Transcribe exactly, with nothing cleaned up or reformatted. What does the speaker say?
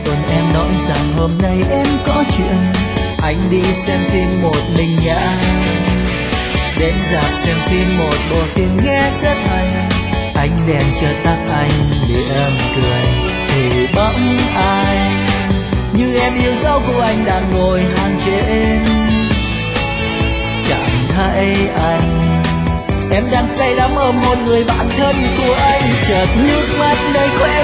còn em nói rằng hôm nay em có chuyện, anh đi xem phim một mình nhá. Đến rạp xem phim một bộ phim nghe rất hay, ánh đèn chợt tắt anh mỉm cười thì bỗng ai như em yêu dấu của anh đang ngồi hàng trên. Chẳng thấy anh, em đang say đắm ôm một người bạn thân của anh, chợt nước mắt nơi khóe